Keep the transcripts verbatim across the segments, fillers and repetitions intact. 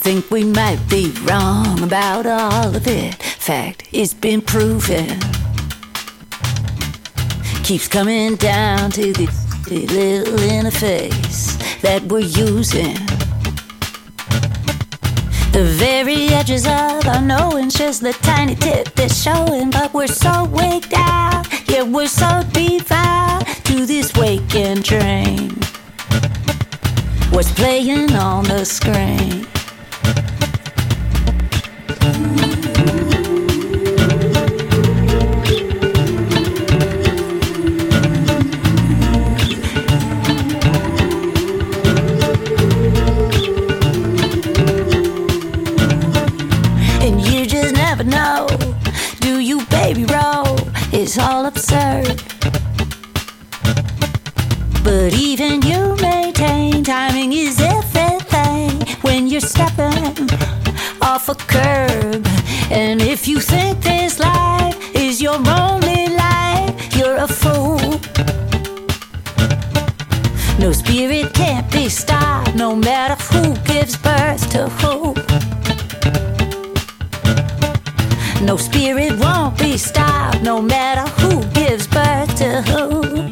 think we might be wrong about all of it. Fact, it's been proven. Keeps coming down to the little interface that we're using. The very edges of our knowing's just the tiny tip that's showing. But we're so waked out, yeah, we're so devout to this waking dream. What's playing on the screen? And you just never know, do you, baby, roll? It's all absurd. But even you maintain timing is everything when you're stepping off a curb. And if you think this life is your only life, you're a fool. No spirit can't be stopped, no matter who gives birth to who. No spirit won't be stopped, no matter who gives birth to who.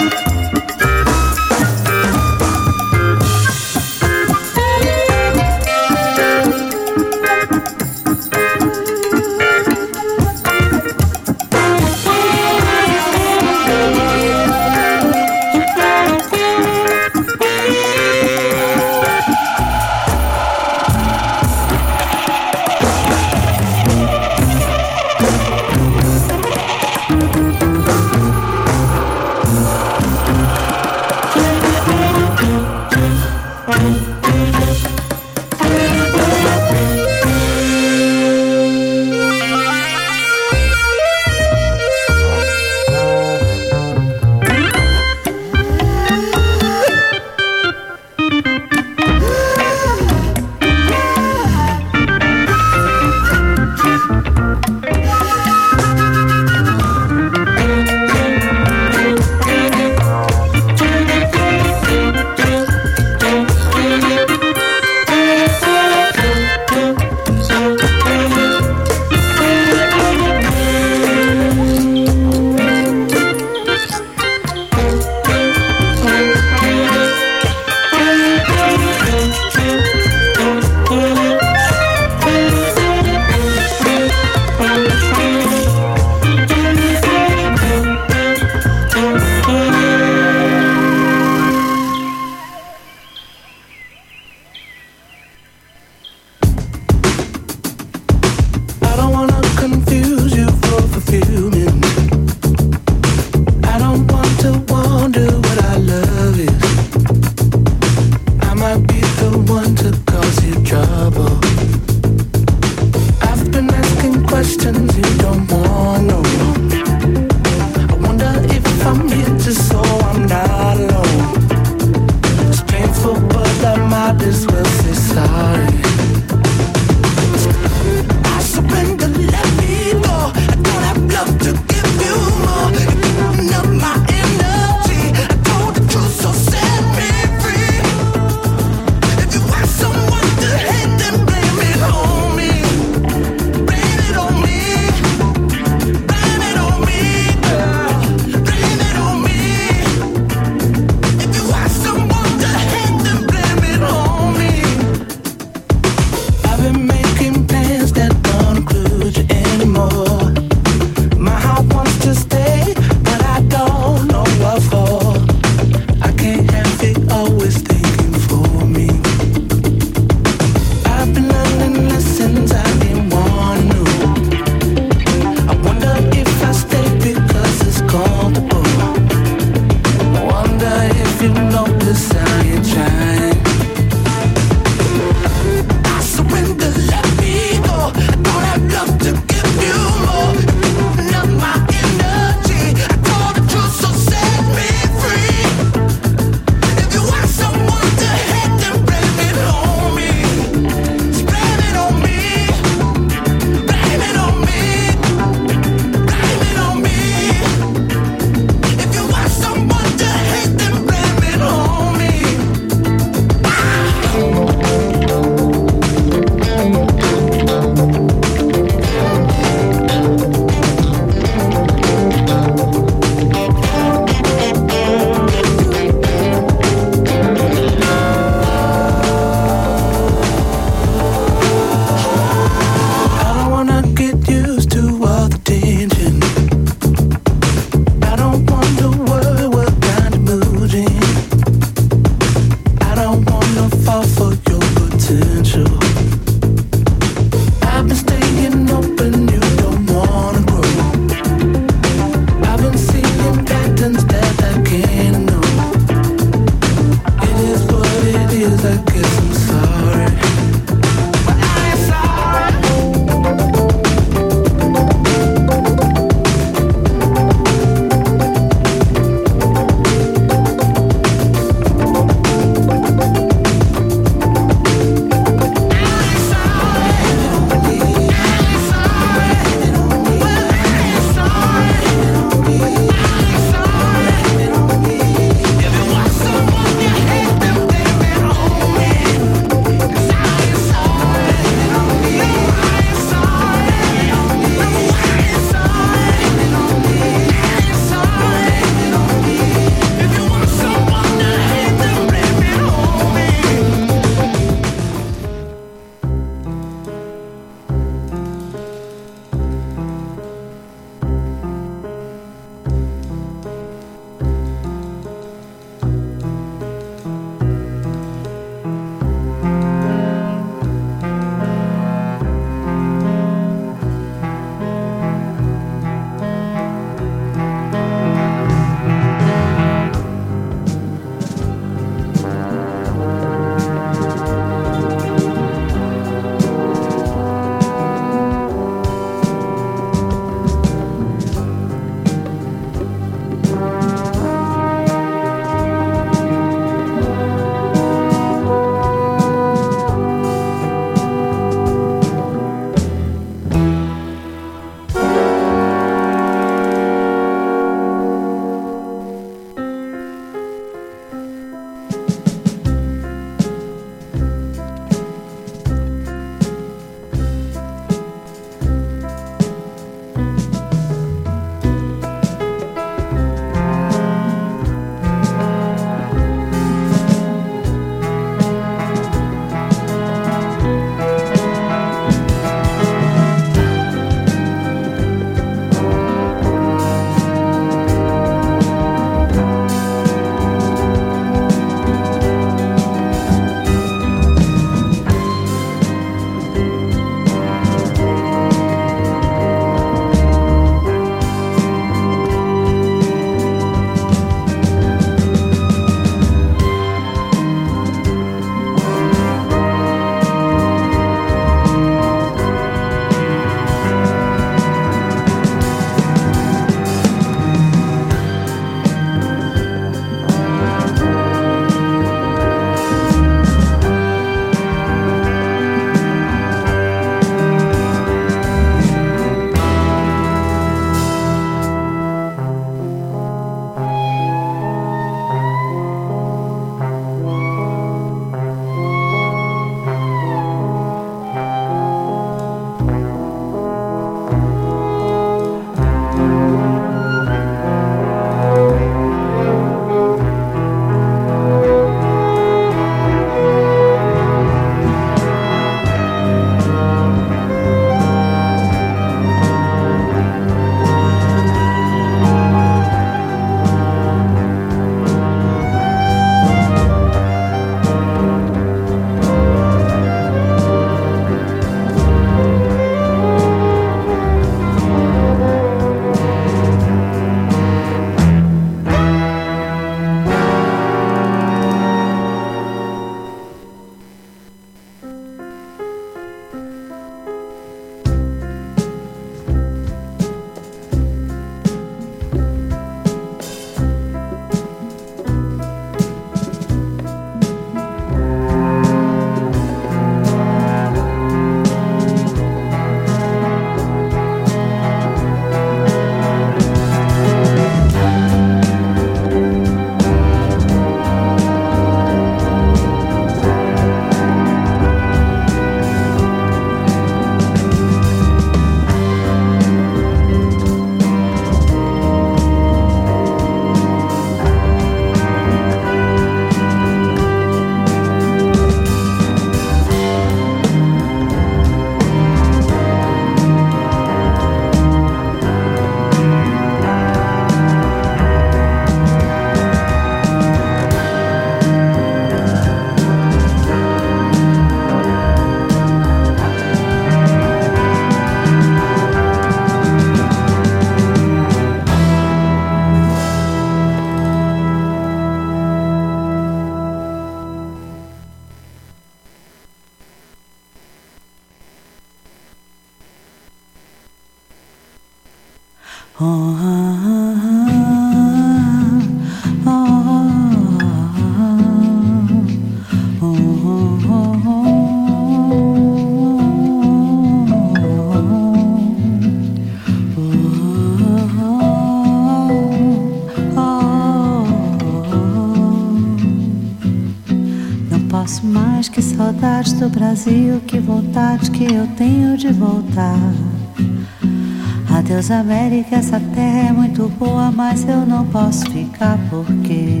Que saudades do Brasil, que vontade que eu tenho de voltar. Adeus América, essa terra é muito boa, mas eu não posso ficar porque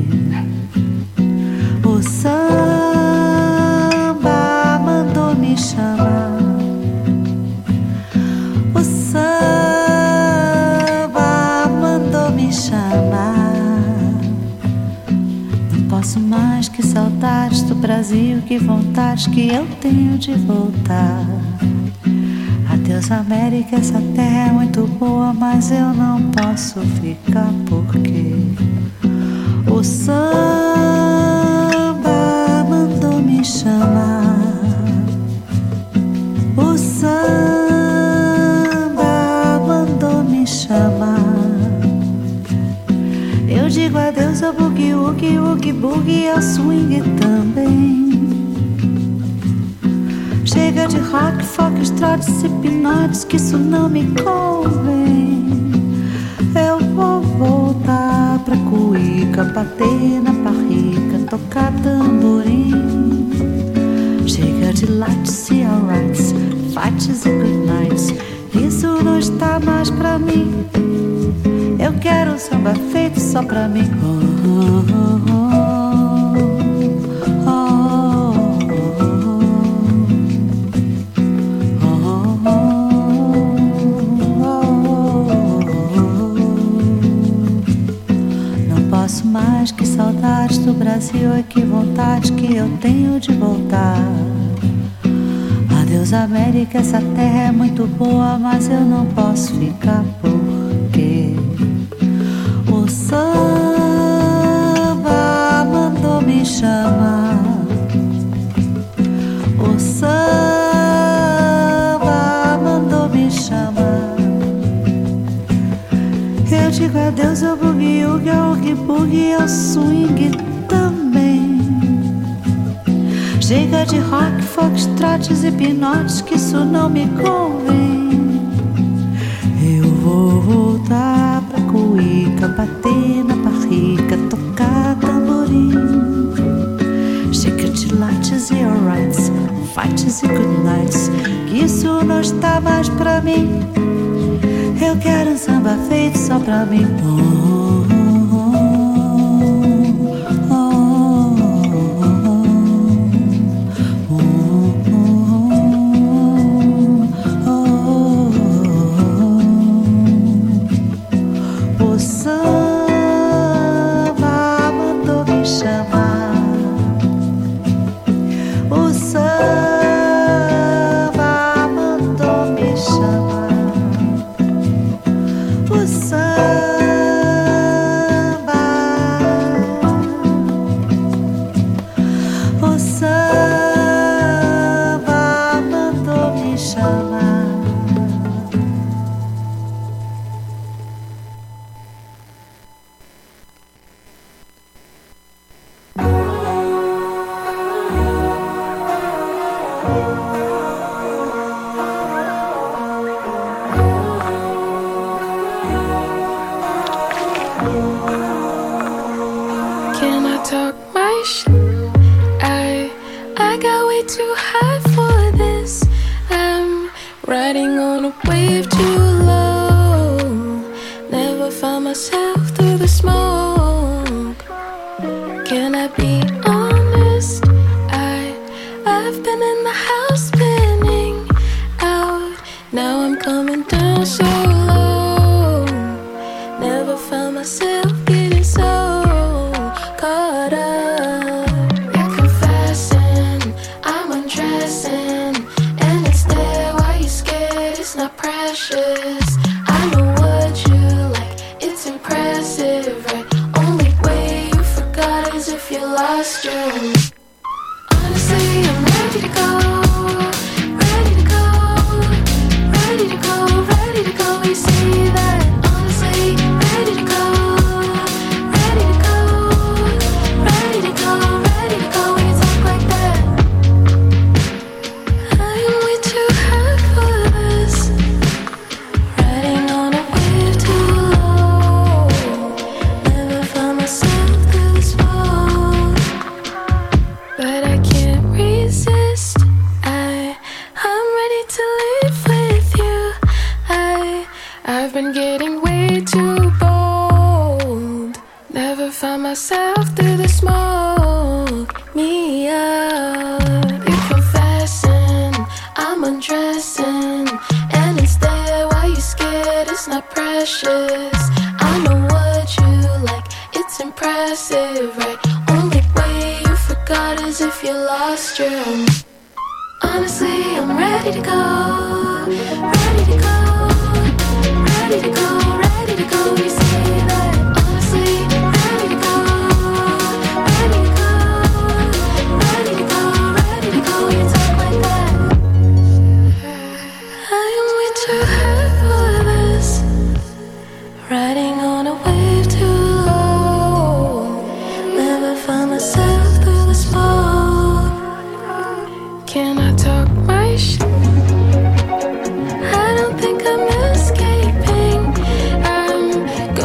o samba mandou me chamar. O samba mandou me chamar. Posso mais, que saudades do Brasil, que vontade que eu tenho de voltar. Adeus América, essa terra é muito boa, mas eu não posso ficar porque o samba mandou me chamar. O samba mandou me chamar. Eu digo adeus ao boogie, woogie, woogie, boogie, ao swing também. Chega de rock, folk, trotes e pinotes, que isso não me convém. Eu vou voltar pra cuíca, bater na barriga, tocar tamborim. Chega de lights e alrights, fights e good nights, isso não está mais pra mim. Eu quero um samba feito só pra mim. Oh, oh, oh, oh, oh. Não posso mais, que saudades do Brasil, e que vontade que eu tenho de voltar. Adeus América, essa terra é muito boa, mas eu não posso ficar porque o samba mandou me chamar. O samba mandou me chamar. Eu digo adeus ao boogie, woogie, ao oogie boogie, ao swing também. Chega de rock, folk, trotes e pinotes, que isso não me convém. Eu vou voltar pra cuíca, bater na barriga, tocar tamborim. Chega de lights e alrights, fights e good nights, que isso não está mais pra mim. Eu quero um samba feito só pra mim. Oh, Ready to go, ready to go, we see that. Honestly, been getting way too bold. Never find myself through the smoke. Me up, you're confessing, I'm undressing, and it's there. Why you scared? It's not precious. I know what you like, it's impressive, right? Only way you forgot is if you lost your own. Honestly, I'm ready to go, ready to go, ready to go, ready to go. You say that. Honestly, ready to go, ready to go, ready to go, ready to go. You talk like that. I am way too hurt for this. Riding on a wave too low. Never find myself through the smoke. Can I talk my shit? I don't think I'm escaping. I'm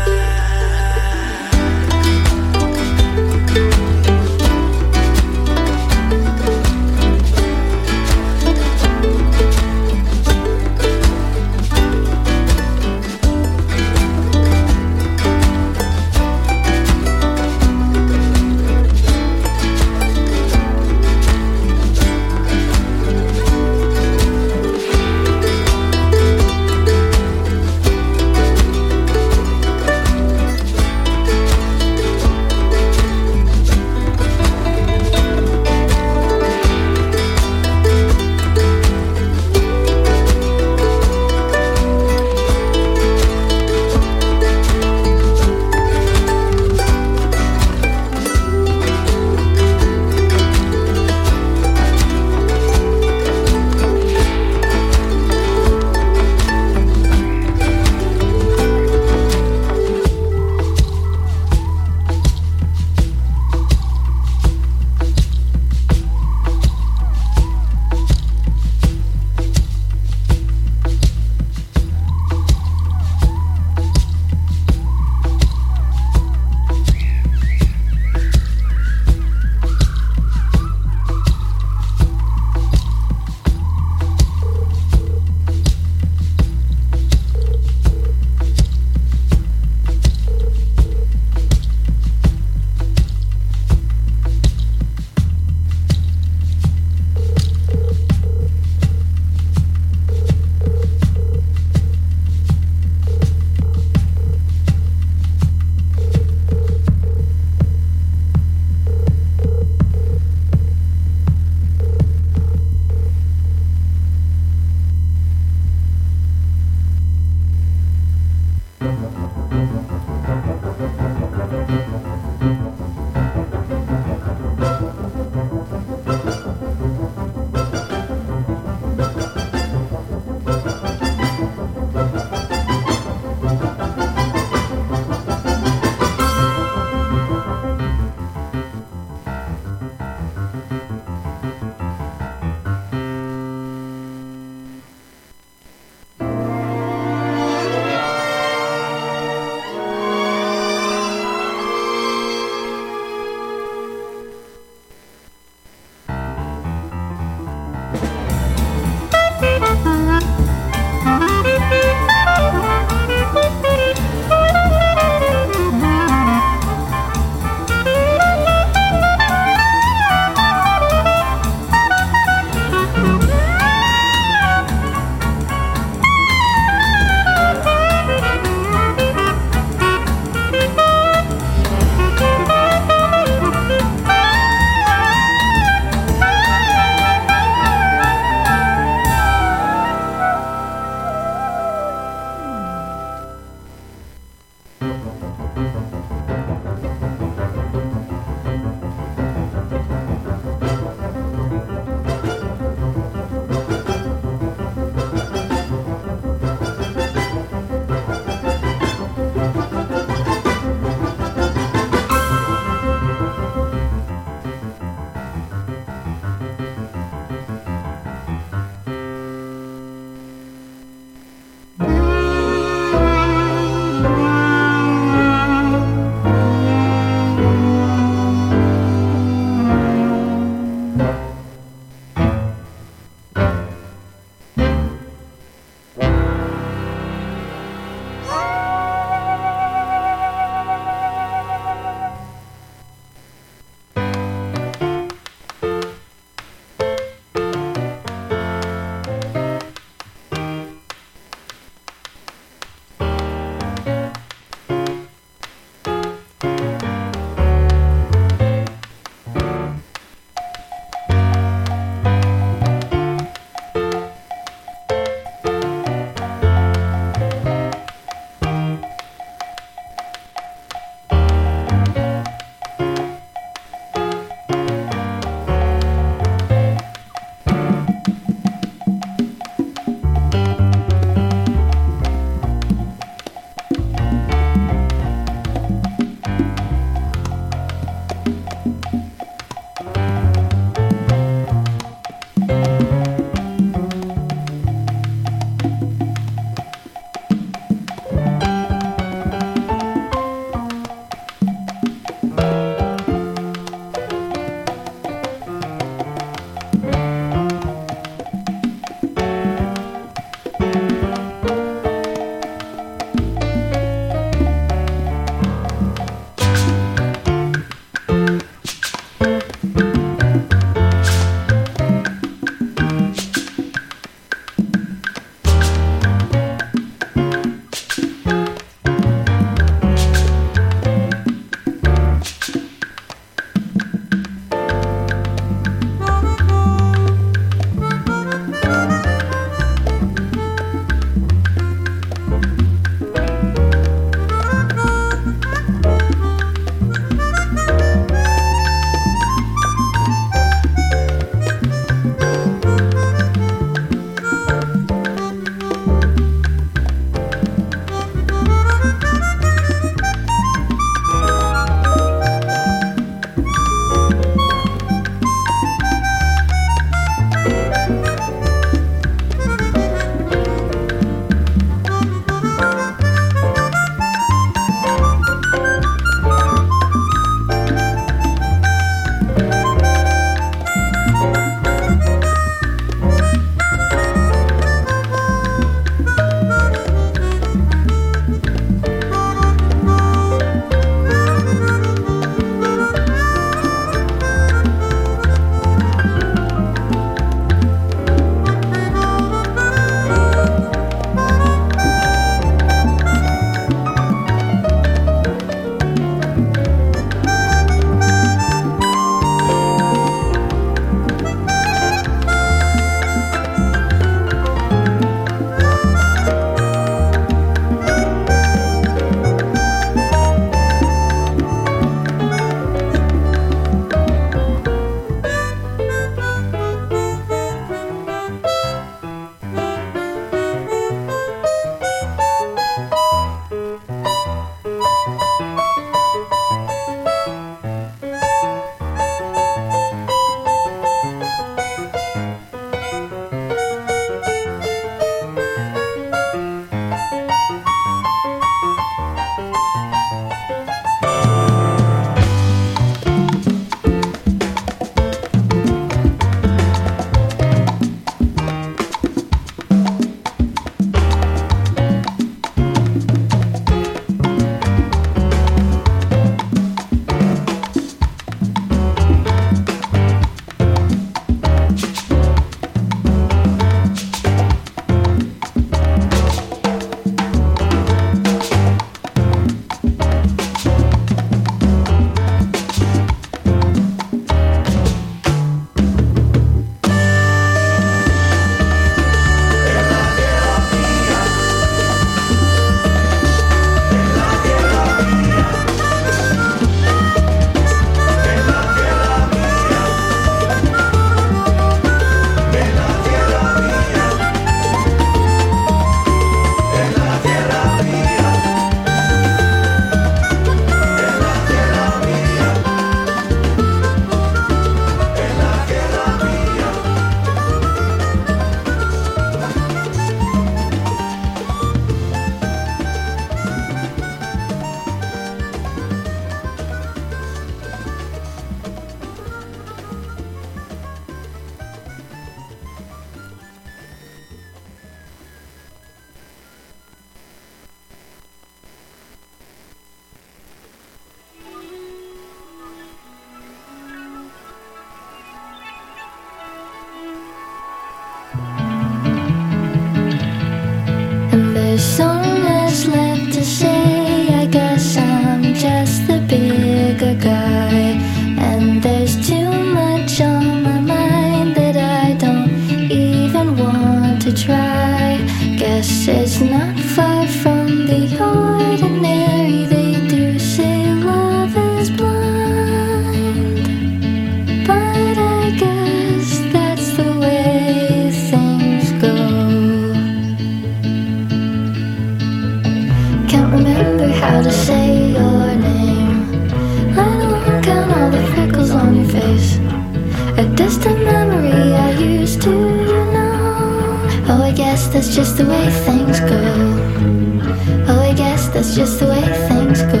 distant memory I used to know. Oh, I guess that's just the way things go. Oh, I guess that's just the way things go.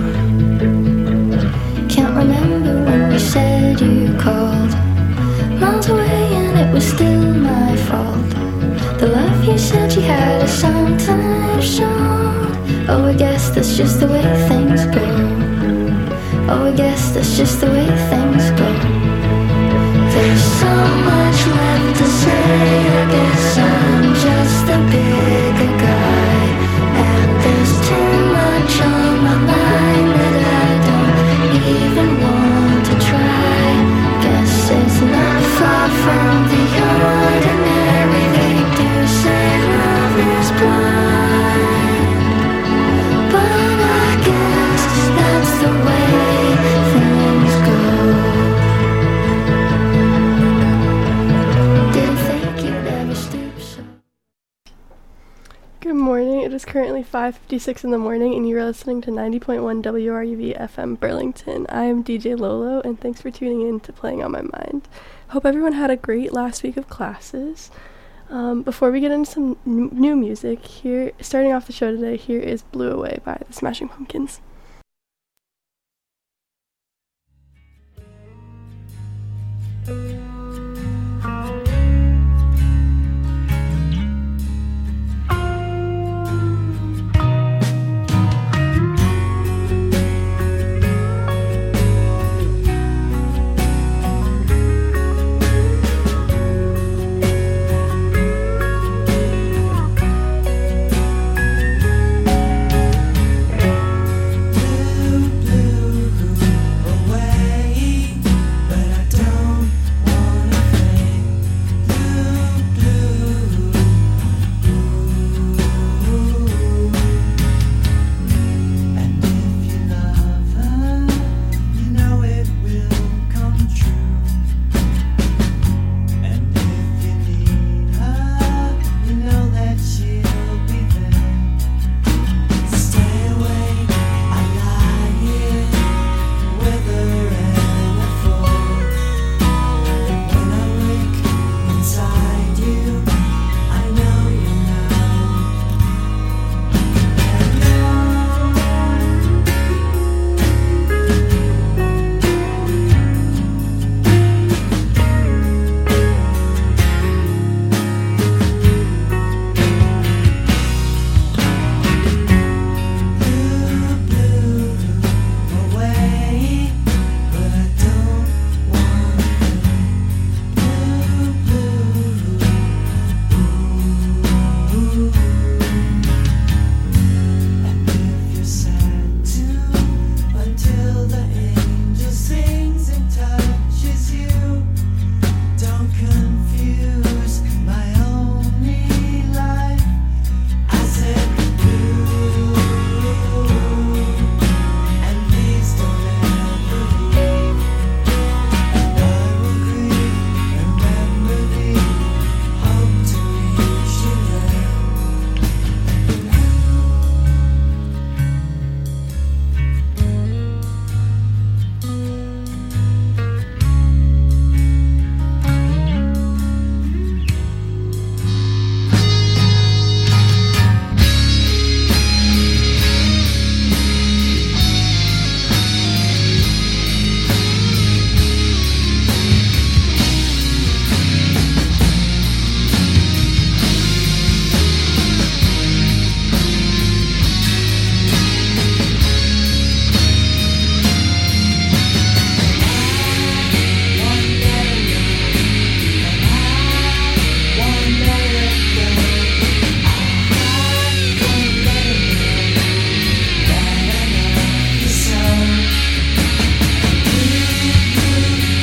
Can't remember when you said you called, miles away and it was still my fault. The love you said you had is sometimes shown. Oh, I guess that's just the way things go. Oh, I guess that's just the way things go. There's so much left to say. I guess I'm just a bigger guy, and there's too much on my mind that I don't even want to try. Guess it's not far from the ordinary. They do say love is blind, but I guess that's the way things go. Didn't think you'd ever stoop so. Good morning. It is currently five fifty-six in the morning, and you are listening to ninety point one W R U V F M Burlington. I am D J Lolo, and thanks for tuning in to Playing on My Mind. Hope everyone had a great last week of classes. Um, before we get into some n- new music, here, starting off the show today, here is Blew Away by the Smashing Pumpkins. Thank